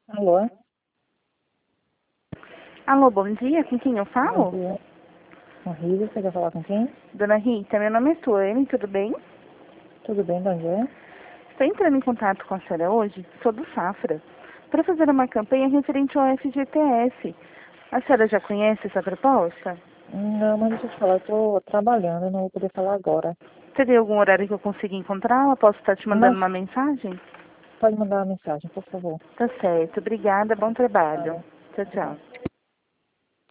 Alô? Alô, bom dia, com quem eu Bom falo? dia. Com Rita, você quer falar com quem? Dona Rita, meu nome é Suane, tudo bem? Tudo bem, de onde é? Estou entrando em contato com a senhora hoje, sou do Safra, para fazer uma campanha referente ao FGTS. A senhora já conhece essa proposta? Não, mas deixa eu te falar, eu tô trabalhando, eu não vou poder falar agora. Teria algum horário que eu consiga encontrá-la? Posso estar te mandando Mas uma mensagem? pode mandar uma mensagem, por favor. Tá certo, obrigada, bom trabalho. Nada. Tchau, Obrigada. tchau.